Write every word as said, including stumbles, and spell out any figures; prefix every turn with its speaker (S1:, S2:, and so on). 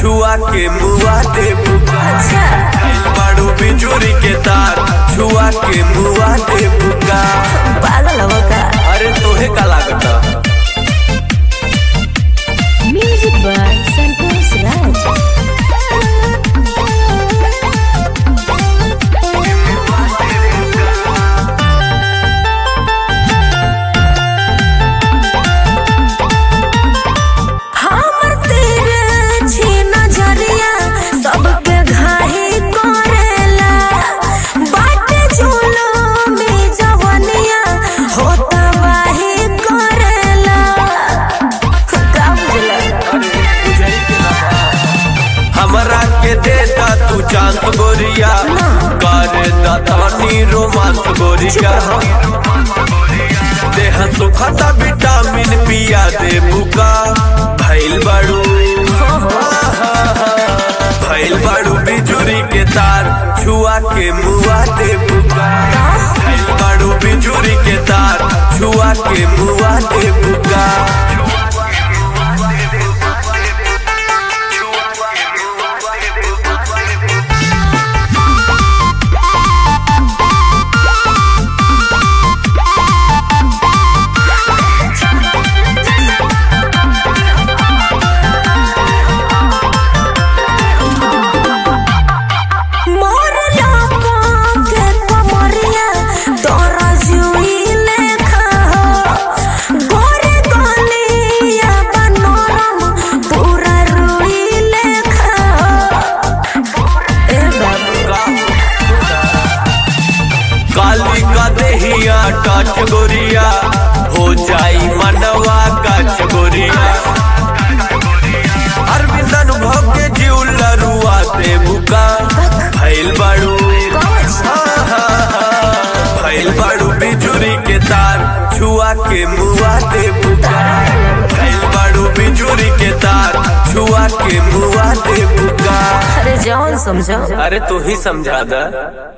S1: छुआ के मुआ दे बुका। बाड़ू बिजुरी के तार छुआ के मुआ दे बुका।
S2: पागल हो का?
S1: अरे तोहे का लागता?
S2: Music by Santosh Raj.
S1: देता तू चांस गोरिया करे दातानी रोमांस गोरिया। देह सुखता विटामिन पिया दे बुका। भैल बाड़ू भैल बाड़ू बिजुरी के तार छुआ के मुआ दे बुका। भैल बाड़ू बिजुरी के तार छुआ के मुआ दे बुका। टच गोरिया हो जाई मनवा कच गोरिया। अरविंद अनुभव के जीव लरुआ दे बुका। भैल बाड़ू भैल बाड़ू बिजुरी के तार छुआ के मुआ दे बुका। भैल बाड़ू बिजुरी के तार छुआ के मुआ दे बुका।
S2: अरे जौन समझो।
S1: अरे तू ही समझा दा।